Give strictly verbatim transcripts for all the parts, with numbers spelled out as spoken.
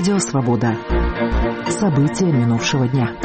Радио «Свобода». События минувшего дня.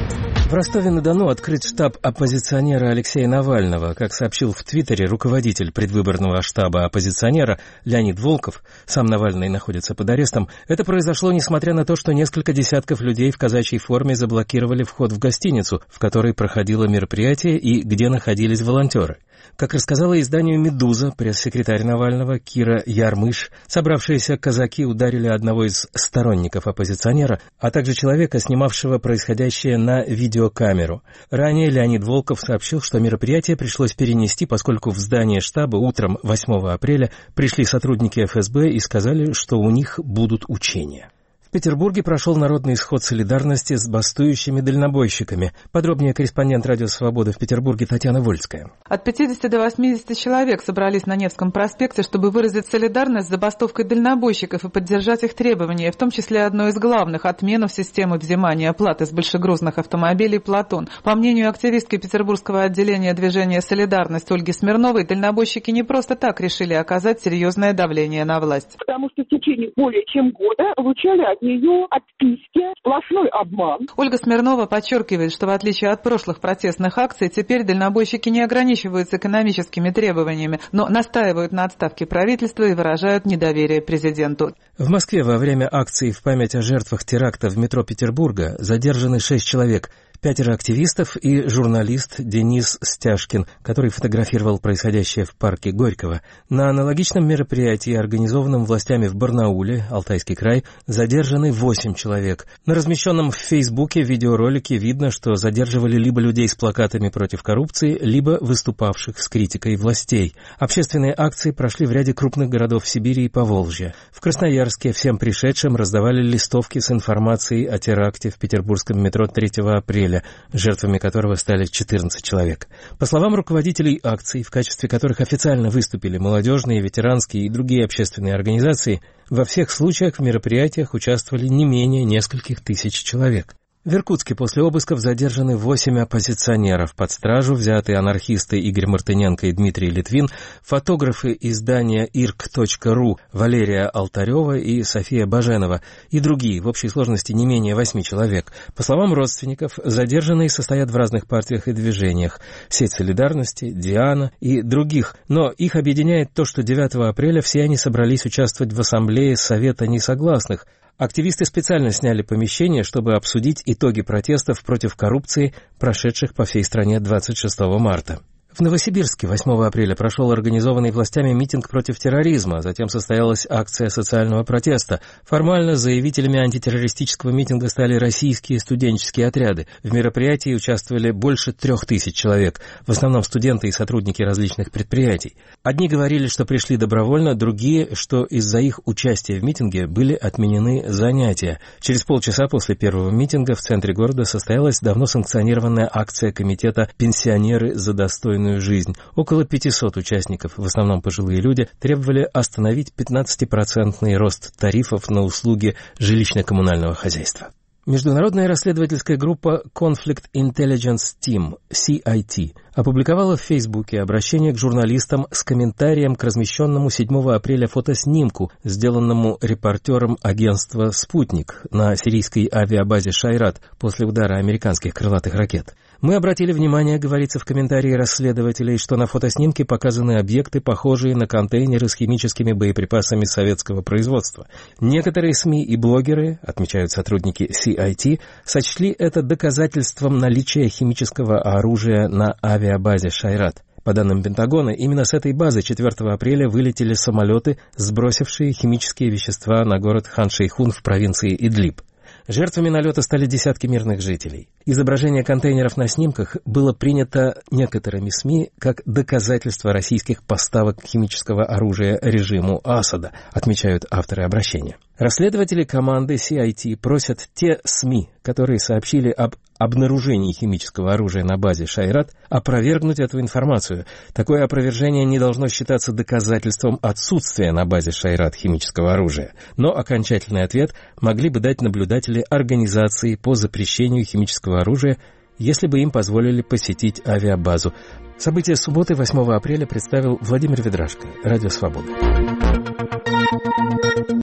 В Ростове-на-Дону открыт штаб оппозиционера Алексея Навального. Как сообщил в Твиттере руководитель предвыборного штаба оппозиционера Леонид Волков, сам Навальный находится под арестом, это произошло несмотря на то, что несколько десятков людей в казачьей форме заблокировали вход в гостиницу, в которой проходило мероприятие и где находились волонтеры. Как рассказала изданию «Медуза» пресс-секретарь Навального Кира Ярмыш, собравшиеся казаки ударили одного из сторонников оппозиционера, а также человека, снимавшего происходящее на видеокамеру. Ранее Леонид Волков сообщил, что мероприятие пришлось перенести, поскольку в здание штаба утром восьмого апреля пришли сотрудники эф эс бэ и сказали, что у них будут учения. В Петербурге прошел народный сход солидарности с бастующими дальнобойщиками. Подробнее корреспондент «Радио Свобода» в Петербурге Татьяна Вольская. От пятидесяти до восьмидесяти человек собрались на Невском проспекте, чтобы выразить солидарность с забастовкой дальнобойщиков и поддержать их требования, в том числе одно из главных – отмену системы взимания оплаты с большегрузных автомобилей «Платон». По мнению активистки Петербургского отделения движения «Солидарность» Ольги Смирновой, дальнобойщики не просто так решили оказать серьезное давление на власть. Потому что в течение более чем года получали от ее отписки, сплошной обман. Ольга Смирнова подчеркивает, что в отличие от прошлых протестных акций, теперь дальнобойщики не ограничиваются экономическими требованиями, но настаивают на отставке правительства и выражают недоверие президенту. В Москве во время акции в память о жертвах теракта в метро Петербурга задержаны шесть человек. Пятеро активистов и журналист Денис Стяжкин, который фотографировал происходящее в парке Горького. На аналогичном мероприятии, организованном властями в Барнауле, Алтайский край, задержаны восемь человек. На размещенном в Фейсбуке видеоролике видно, что задерживали либо людей с плакатами против коррупции, либо выступавших с критикой властей. Общественные акции прошли в ряде крупных городов Сибири и Поволжья. В Красноярске всем пришедшим раздавали листовки с информацией о теракте в петербургском метро третьего апреля. Жертвами которого стали четырнадцать человек. По словам руководителей акций, в качестве которых официально выступили молодежные, ветеранские и другие общественные организации, во всех случаях в мероприятиях участвовали не менее нескольких тысяч человек. В Иркутске после обысков задержаны восемь оппозиционеров. Под стражу взяты анархисты Игорь Мартыненко и Дмитрий Литвин, фотографы издания ирк точка ру Валерия Алтарева и София Баженова и другие, в общей сложности не менее восьми человек. По словам родственников, задержанные состоят в разных партиях и движениях. Сеть солидарности, Диана и других. Но их объединяет то, что девятого апреля все они собрались участвовать в ассамблее Совета несогласных. Активисты специально сняли помещение, чтобы обсудить итоги протестов против коррупции, прошедших по всей стране двадцать шестого марта. В Новосибирске восьмого апреля прошел организованный властями митинг против терроризма, затем состоялась акция социального протеста. Формально заявителями антитеррористического митинга стали российские студенческие отряды. В мероприятии участвовали больше трех тысяч человек, в основном студенты и сотрудники различных предприятий. Одни говорили, что пришли добровольно, другие, что из-за их участия в митинге были отменены занятия. Через полчаса после первого митинга в центре города состоялась давно санкционированная акция комитета «Пенсионеры за достойную жизнь». Около пятисот участников, в основном пожилые люди, требовали остановить пятнадцатипроцентный рост тарифов на услуги жилищно-коммунального хозяйства. Международная расследовательская группа Conflict Intelligence Team, си ай ти, опубликовала в Фейсбуке обращение к журналистам с комментарием к размещенному седьмого апреля фотоснимку, сделанному репортером агентства «Спутник» на сирийской авиабазе «Шайрат» после удара американских крылатых ракет. Мы обратили внимание, говорится в комментарии расследователей, что на фотоснимке показаны объекты, похожие на контейнеры с химическими боеприпасами советского производства. Некоторые СМИ и блогеры, отмечают сотрудники си ай ти, сочли это доказательством наличия химического оружия на авиабазе «Шайрат». По данным Пентагона, именно с этой базы четвёртого апреля вылетели самолеты, сбросившие химические вещества на город Хан-Шейхун в провинции Идлиб. Жертвами налета стали десятки мирных жителей. Изображение контейнеров на снимках было принято некоторыми СМИ как доказательство российских поставок химического оружия режиму Асада, отмечают авторы обращения. Расследователи команды си ай ти просят те СМИ, которые сообщили об обнаружении химического оружия на базе «Шайрат», опровергнуть эту информацию. Такое опровержение не должно считаться доказательством отсутствия на базе «Шайрат» химического оружия, но окончательный ответ могли бы дать наблюдатели организации по запрещению химического оружия, если бы им позволили посетить авиабазу. События субботы восьмого апреля представил Владимир Ведрашко, Радио Свобода.